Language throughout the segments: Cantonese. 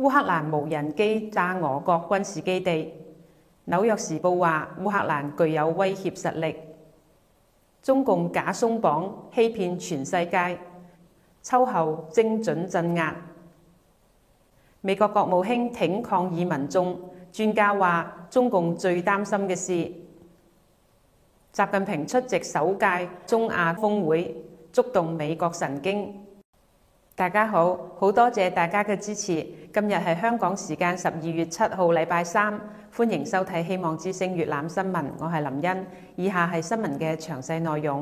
烏克蘭無人機炸俄國軍事基地。紐約時報話烏克蘭具有威脅實力。中共假鬆綁欺騙全世界，秋後精準鎮壓。美國國務卿挺抗議民眾，專家話中共最擔心嘅事。習近平出席首屆中亞峰會，觸動美國神經。大家好，好多謝大家嘅支持。今日係香港時間12月7號禮拜三，歡迎收睇希望之聲粵覽新聞，我係林茵。以下係新聞嘅詳細內容。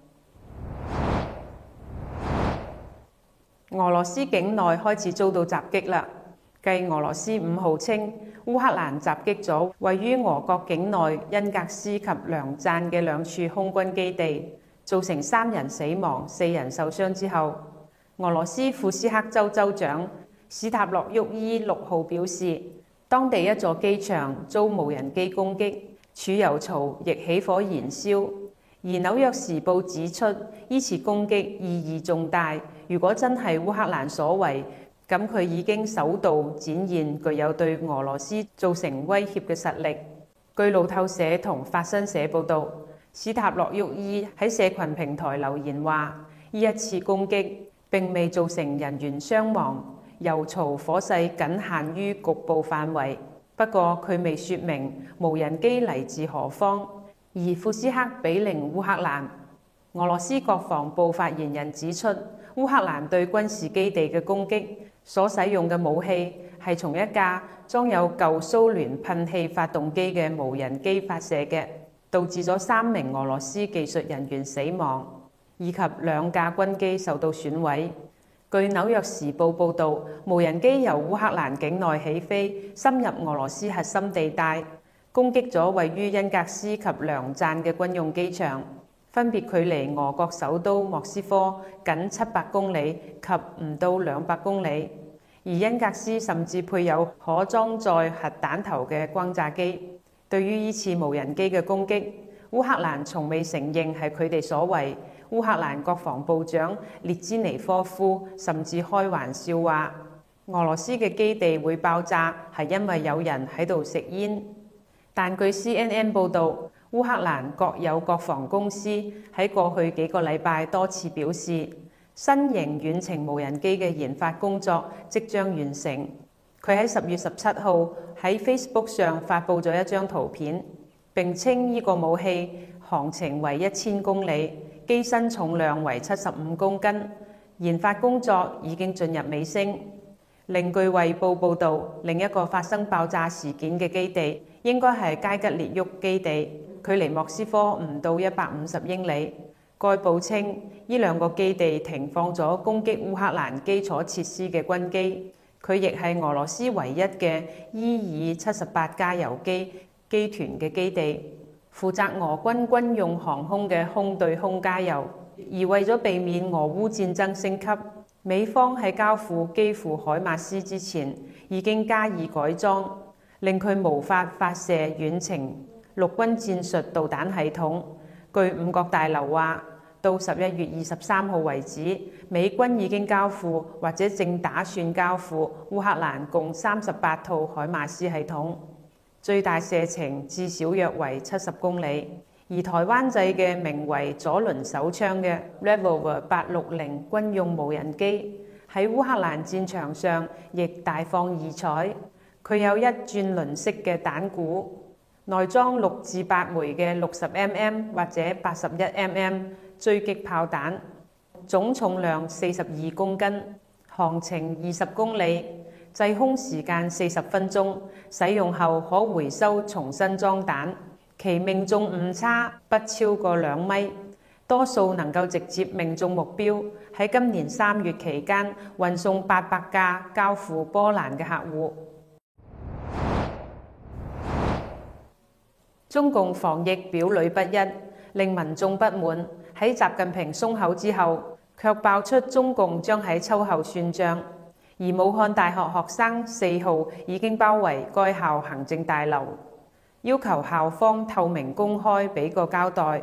俄羅斯境內開始遭到襲擊啦。繼俄羅斯5號稱烏克蘭襲擊咗位於俄國境內恩格斯及梁贊嘅2處空軍基地，造成3人死亡、4人受傷之後，俄羅斯庫斯克州州長史塔洛沃伊6號表示，當地一座機場遭無人機攻擊，儲油槽亦起火燃燒。而紐約時報指出，呢次攻擊意義重大，如果真係烏克蘭所為，咁佢已經首度展現具有對俄羅斯造成威脅嘅實力。據路透社同法新社報導，史塔洛沃伊喺社群平台留言話：呢一次攻擊並未造成人員傷亡，油槽火勢僅限於局部範圍。不過佢未説明無人機嚟自何方。而庫斯克比鄰烏克蘭，俄羅斯國防部發言人指出，烏克蘭對軍事基地嘅攻擊所使用嘅武器係從一架裝有舊蘇聯噴氣發動機嘅無人機發射嘅，導致咗3名俄羅斯技術人員死亡，以及2架軍機受到損毀。據紐約時報報導，無人機由烏克蘭境內起飛，深入俄羅斯核心地帶，攻擊咗位於恩格斯及梁贊嘅軍用機場，分別距離俄國首都莫斯科僅700公里及唔到200公里。而恩格斯甚至配有可裝載核彈頭嘅轟炸機。對於呢次無人機嘅攻擊，烏克蘭從未承認係佢哋所為。烏克蘭國防部長列茲尼科夫甚至開玩笑話，俄羅斯嘅基地會爆炸係因為有人喺度食煙。但據 CNN 報導，烏克蘭國有國防公司喺過去幾個禮拜多次表示，新型遠程無人機嘅研發工作即將完成。佢喺10月17號喺 Facebook 上發布咗一張圖片，並稱呢個武器航程為1000公里，機身重量為75公斤，研發工作已經進入尾聲。另據衛報報導，另一個發生爆炸事件嘅基地應該係佳吉列沃基地，距離莫斯科唔到150英里。該報稱，呢2個基地停放咗攻擊烏克蘭基礎設施嘅軍機，佢亦係俄羅斯唯一嘅伊爾78加油機機團嘅基地，負責俄軍軍用航空嘅空對空加油。而為咗避免俄烏戰爭升級，美方喺交付基輔海馬斯之前已經加以改裝，令佢無法發射遠程陸軍戰術導彈系統。據五角大樓話，到11月23號為止，美軍已經交付或者正打算交付烏克蘭共38套海馬斯系統，最大射程至少約為70公里。而台灣製嘅名為左輪手槍嘅 Revolver 860軍用無人機喺烏克蘭戰場上亦大放異彩。佢有一轉輪式嘅彈鼓，內裝6至8枚嘅60mm 或者81mm 狙擊炮彈，總重量42公斤，航程20公里，製空時間40分鐘，使用後可回收重新裝彈。其命中誤差不超過2米，多數能夠直接命中目標。喺今年3月期間，運送800架交付波蘭嘅客戶。中共防疫表裏不一，令民眾不滿。喺習近平鬆口之後，卻爆出中共將喺秋後算賬。而武漢大學學生4號已經包圍該校行政大樓，要求校方透明公開俾個交代。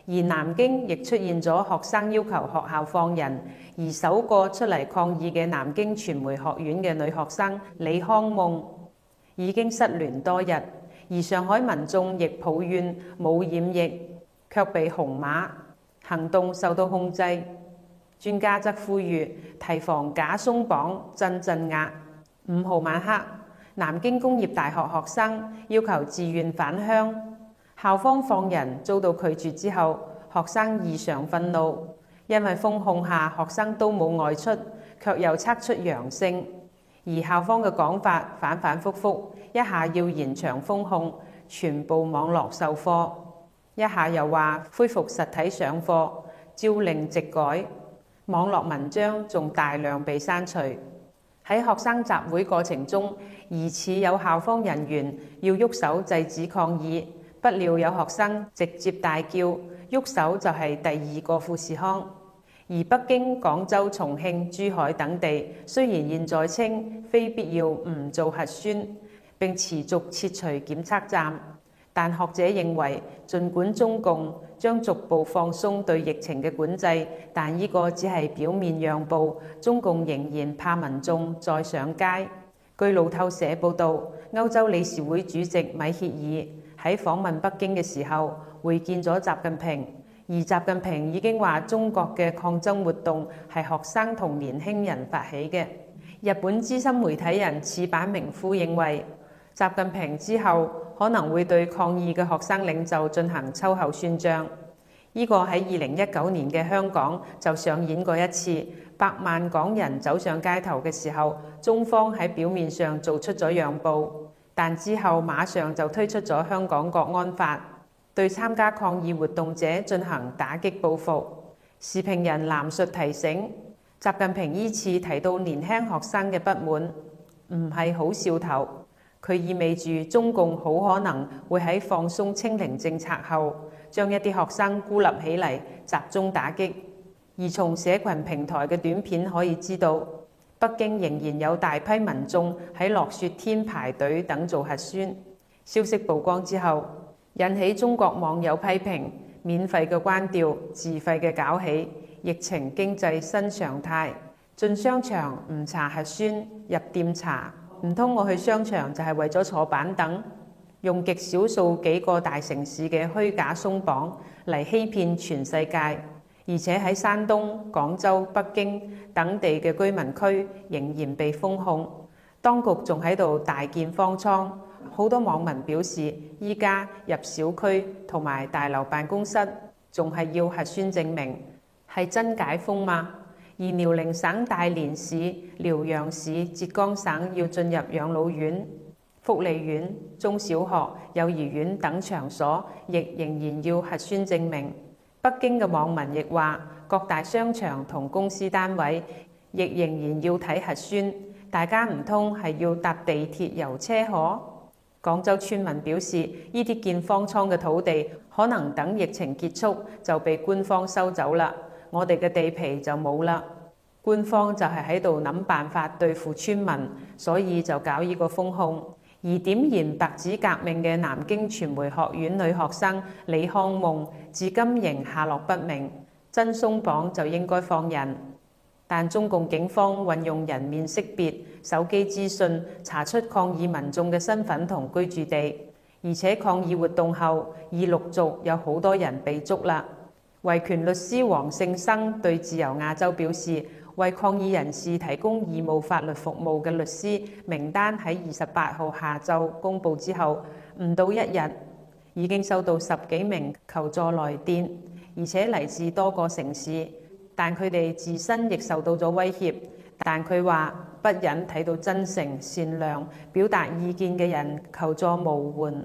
而南京亦出現咗學生要求學校放人，而首個出嚟抗議嘅南京傳媒學院嘅女學生李康夢已經失聯多日，而上海民眾亦抱怨冇染疫，卻被紅碼，行動受到控制。專家則呼籲提防假鬆綁真鎮壓。5號晚黑，南京工業大學學生要求自願返鄉，校方放人遭到拒絕之後，學生異常憤怒，因為封控下學生都冇外出，卻又測出陽性，而校方嘅講法反反覆覆，一下要延長封控，全部網絡授課，一下又話恢復實體上課，朝令夕改，網絡文章仲大量被刪除。喺學生集會過程中，疑似有校方人員要喐手制止抗議，不料有學生直接大叫，喐手就係第2個富士康。而北京、廣州、重慶、珠海等地雖然現在稱非必要唔做核酸，並持續撤除檢測站，但學者認為，儘管中共將逐步放鬆對疫情嘅管制，但呢個只係表面讓步，中共仍然怕民眾再上街。據路透社報導，歐洲理事會主席米歇爾喺訪問北京嘅時候會見咗習近平，而習近平已經話中國嘅抗爭活動係學生同年輕人發起嘅。日本資深媒體人矢板明夫認為，習近平之後可能會對抗議嘅學生領袖進行秋後算賬。呢個喺2019年嘅香港就上演過一次，百萬港人走上街頭嘅時候，中方喺表面上做出咗讓步，但之後馬上就推出咗香港國安法，對參加抗議活動者進行打擊報復。時評人藍述提醒，習近平依次提到年輕學生嘅不滿，唔係好兆頭。佢意味住中共好可能會喺放鬆清零政策後，將一啲學生孤立起嚟，集中打擊。而從社群平台嘅短片可以知道，北京仍然有大批民眾喺落雪天排隊等做核酸。消息曝光之後，引起中國網友批評：免費嘅關掉，自費嘅搞起，疫情經濟新常態。進商場唔查核酸，入店查。唔通我去商場就係為咗坐板凳？用極少數幾個大城市嘅虛假鬆綁嚟欺騙全世界，而且喺山東、廣州、北京等地嘅居民區仍然被封控，當局仲喺度大建方艙。好多網民表示，依家入小區同埋大樓辦公室仲係要核酸證明，係真解封嗎？而遼寧省大連市、遼陽市、浙江省要進入養老院、福利院、中小學、幼兒園等場所，亦仍然要核酸證明。北京嘅網民亦話，各大商場同公司單位亦仍然要睇核酸，大家唔通係要搭地鐵遊車河？廣州村民表示，呢啲建方艙嘅土地可能等疫情結束就被官方收走啦。我哋嘅地皮就冇啦，官方就係喺度諗辦法對付村民，所以就搞呢個封控。而點燃白紙革命嘅南京傳媒學院女學生李康夢，至今仍下落不明。真鬆綁就應該放人，但中共警方運用人面識別、手機資訊查出抗議民眾嘅身份同居住地，而且抗議活動後已陸續有好多人被捉啦。維權律師黃勝生對自由亞洲表示，為抗議人士提供義務法律服務嘅律師名單喺28號下晝公佈之後，唔到1日已經收到10幾名求助來電，而且嚟自多個城市，但佢哋自身亦受到咗威脅。但佢話不忍睇到真誠善良表達意見嘅人求助無援。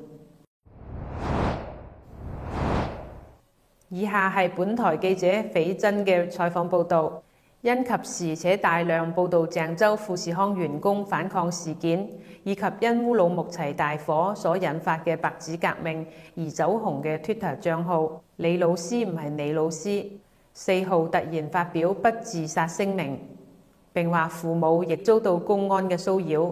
以下係本台記者斐真嘅採訪報導。因及時且大量報導鄭州富士康員工反抗事件，以及因烏魯木齊大火所引發嘅白紙革命而走紅嘅 Twitter 帳號李老師唔係李老師，4號突然發表不自殺聲明，並話父母亦遭到公安嘅騷擾。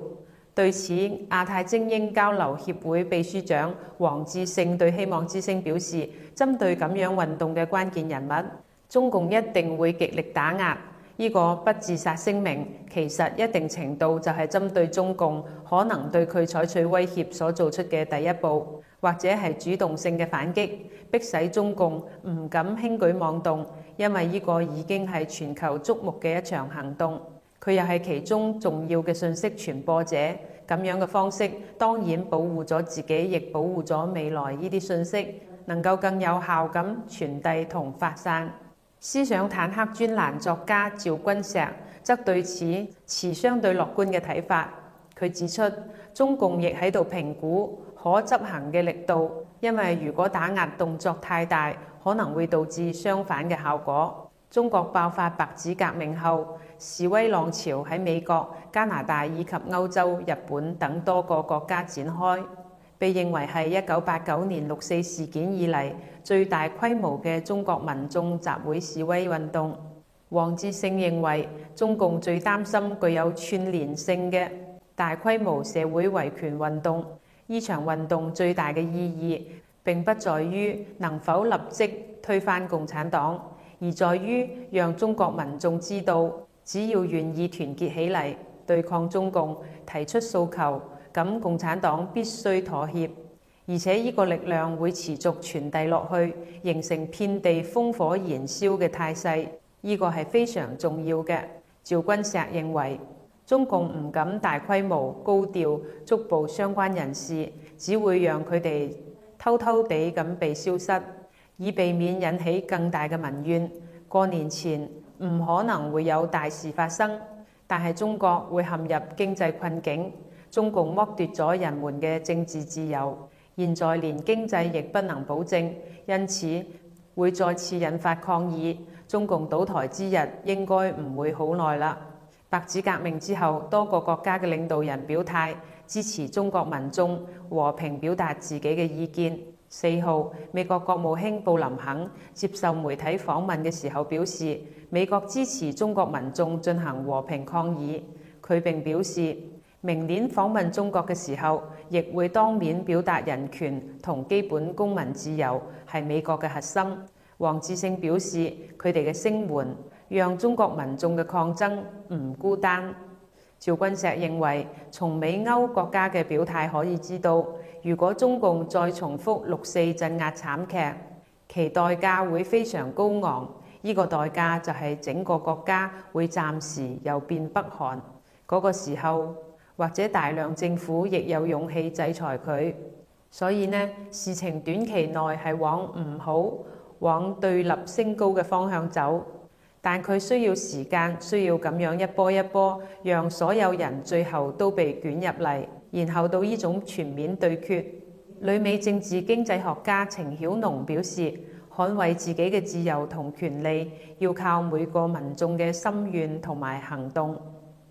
對此，亞太精英交流協會秘書長黃志勝對希望之聲表示，針對咁樣運動嘅關鍵人物，中共一定會極力打壓。呢個不自殺聲明其實一定程度就係針對中共可能對佢採取威脅所做出嘅第一步，或者係主動性嘅反擊，迫使中共唔敢輕舉妄動，因為呢個已經係全球矚目嘅一場行動。佢又係其中重要嘅信息傳播者，咁樣嘅方式當然保護咗自己，亦保護咗未來呢啲信息能夠更有效咁傳遞同發散。思想坦克專欄作家趙君石則對此持相對樂觀嘅睇法。佢指出，中共亦喺度評估可執行嘅力度，因為如果打壓動作太大，可能會導致相反嘅效果。中國爆發白紙革命後，示威浪潮喺美國、加拿大以及歐洲、日本等多個國家展開，被認為係1989年六四事件以嚟最大規模嘅中國民眾集會示威運動。黃志勝認為，中共最擔心具有串連性嘅大規模社會維權運動。呢場運動最大嘅意義並不在於能否立即推翻共產黨，而在於讓中國民眾知道，只要願意團結起嚟對抗中共，提出訴求，咁共產黨必須妥協，而且呢個力量會持續傳遞落去，形成遍地烽火燃燒嘅態勢。呢個係非常重要嘅。趙君石認為，中共唔敢大規模高調捉捕相關人士，只會讓佢哋偷偷地咁被消失，以避免引起更大嘅民怨。過年前唔可能會有大事發生，但係中國會陷入經濟困境，中共剝奪咗人們嘅政治自由，現在連經濟亦不能保證，因此會再次引發抗議。中共倒台之日應該唔會好耐啦。白紙革命之後，多個國家嘅領導人表態支持中國民眾和平表達自己嘅意見。4號，美國國務卿布林肯接受媒體訪問嘅時候表示，美國支持中國民眾進行和平抗議。佢並表示，明年訪問中國嘅時候，亦會當面表達人權同基本公民自由係美國嘅核心。黃志勝表示，佢哋嘅聲援讓中國民眾嘅抗爭唔孤單。趙君石認為，從美歐國家嘅表態可以知道，如果中共再重複六四鎮壓慘劇，其代價會非常高昂。呢個代價就係整個國家會暫時又變北韓。嗰個時候，或者大量政府亦有勇氣制裁佢。所以呢，事情短期內係往唔好、往對立升高嘅方向走，但佢需要時間，需要咁樣一波一波，讓所有人最後都被捲入嚟，然後到呢種全面對決。旅美政治經濟學家程曉農表示，捍衛自己嘅自由同權利，要靠每個民眾嘅心願同埋行動。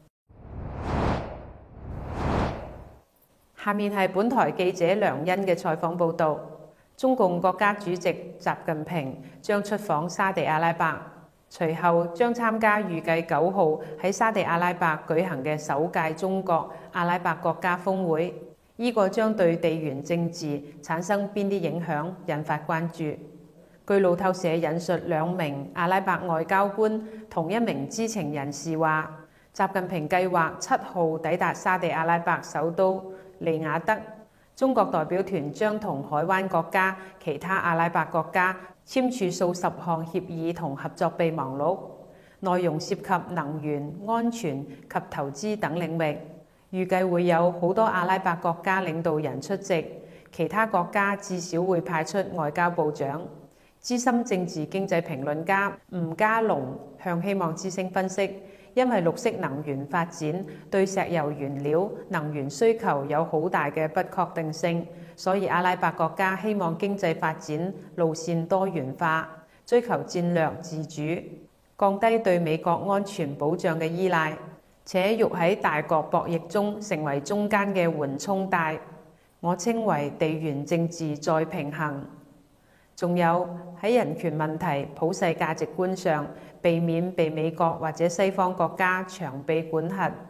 下面係本台記者梁欣嘅採訪報導。中共國家主席習近平將出訪沙地阿拉伯，隨後將參加預計9號喺沙地阿拉伯舉行嘅首屆中國阿拉伯國家峰會。呢個將對地緣政治產生邊啲影響，引發關注。據路透社引述2名阿拉伯外交官同一名知情人士話，習近平計劃7號抵達沙地阿拉伯首都利雅得。中國代表團將同海灣國家、其他阿拉伯國家簽署數十項協議同合作備忘錄，內容涉及能源、安全及投資等領域。預計會有好多阿拉伯國家領導人出席，其他國家至少會派出外交部長。資深政治經濟評論家吳家龍向希望之聲分析，因為綠色能源發展對石油原料能源需求有好大嘅不確定性，所以阿拉伯國家希望經濟發展路線多元化，追求戰略自主，降低對美國安全保障嘅依賴，且欲喺大國博弈中成為中間嘅緩衝帶。我稱為地緣政治再平衡。仲有喺人權問題、普世價值觀上，避免被美國或者西方國家長臂管轄。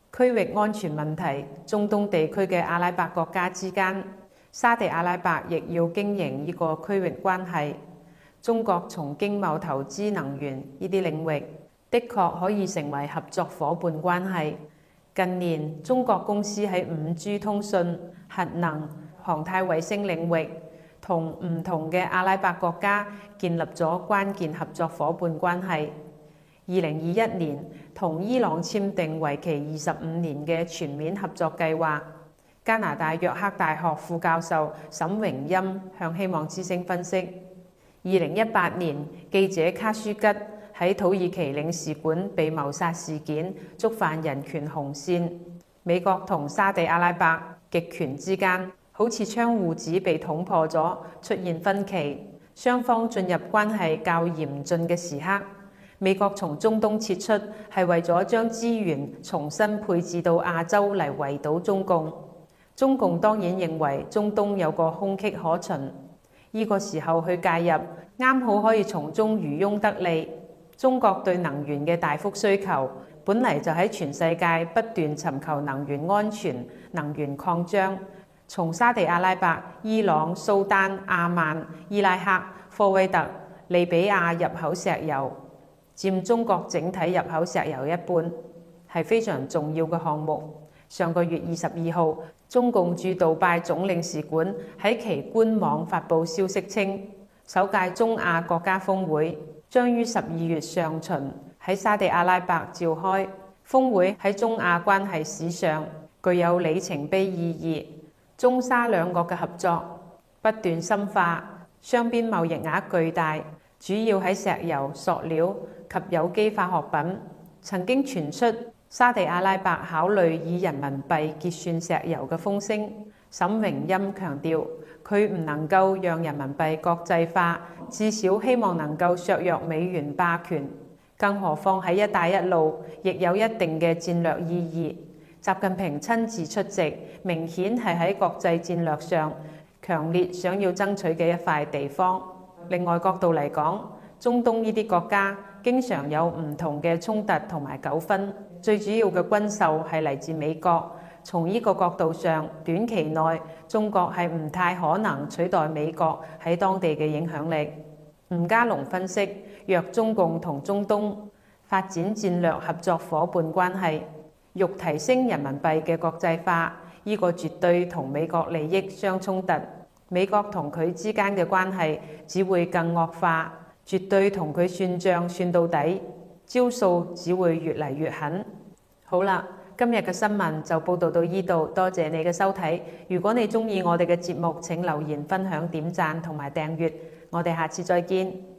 區域安全問題，中東地區嘅阿拉伯國家之間，沙地阿拉伯亦要經營呢個區域關係。中國從經貿、投資、能源呢啲領域，的確可以成為合作伙伴關係。近年，中國公司喺5G 通訊、核能、航太衛星領域，同唔同嘅阿拉伯國家建立咗關鍵合作伙伴關係。2021年，同伊朗簽訂為期25年嘅全面合作計劃。加拿大約克大學副教授沈榮欽向希望之聲分析，2018年記者卡舒吉喺土耳其領事館被謀殺事件觸犯人權紅線，美國同沙地阿拉伯極權之間好似窗戶紙被捅破咗，出現分歧，雙方進入關係較嚴峻嘅時刻。美國從中東撤出係為咗將資源重新配置到亞洲嚟圍堵中共。中共當然認為中東有個空隙可循，呢個時候去介入，啱好可以從中漁翁得利。中國對能源嘅大幅需求，本嚟就喺全世界不斷尋求能源安全、能源擴張。從沙地阿拉伯、伊朗、蘇丹、阿曼、伊拉克、科威特、利比亞入口石油，佔中國整體入口石油一半，係非常重要嘅項目。上個月22號，中共駐杜拜總領事館喺其官網發布消息稱，首屆中亞國家峰會將於12月上旬喺沙地阿拉伯召開。峰會喺中亞關係史上具有里程碑意義，中沙兩國嘅合作不斷深化，雙邊貿易額巨大，主要喺石油、塑料及有機化學品。曾經傳出沙地阿拉伯考慮以人民幣結算石油嘅風聲。沈榮欽強調，佢唔能夠讓人民幣國際化，至少希望能夠削弱美元霸權。更何況喺一帶一路亦有一定嘅戰略意義。習近平親自出席，明顯係喺國際戰略上強烈想要爭取嘅一塊地方。另外角度嚟講，中東呢啲國家經常有唔同嘅衝突同埋糾紛，最主要嘅軍售係嚟自美國。從呢個角度上，短期內中國係唔太可能取代美國喺當地嘅影響力。吳家龍分析，若中共同中東發展戰略合作伙伴關係，欲提升人民幣嘅國際化，呢個絕對同美國利益相衝突。美國同佢之間嘅關係只會更惡化，絕對同佢算賬算到底，招數只會越嚟越狠。好啦，今日嘅新聞就報道到呢度，多謝你嘅收睇。如果你鍾意我哋嘅節目，請留言、分享、點讚同埋訂閱。我哋下次再見。